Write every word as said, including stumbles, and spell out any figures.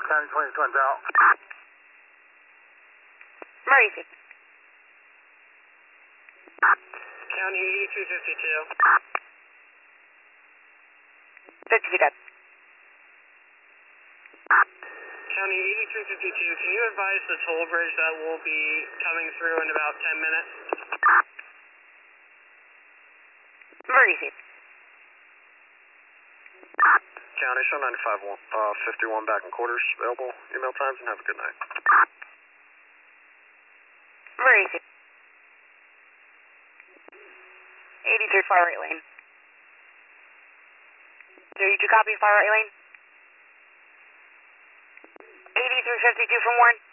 County twenty twins out. Emergency. County eighty-three fifty-two. fifty feet up. County eighty-three fifty-two, can you advise the toll bridge that will be coming through in about ten minutes? Emergency. County, show ninety-five fifty-one back in quarters, available email times, and have a good night. Emergency. eighty-three far right lane. thirty-two copy, far right lane. eighty-three fifty-two from Warren.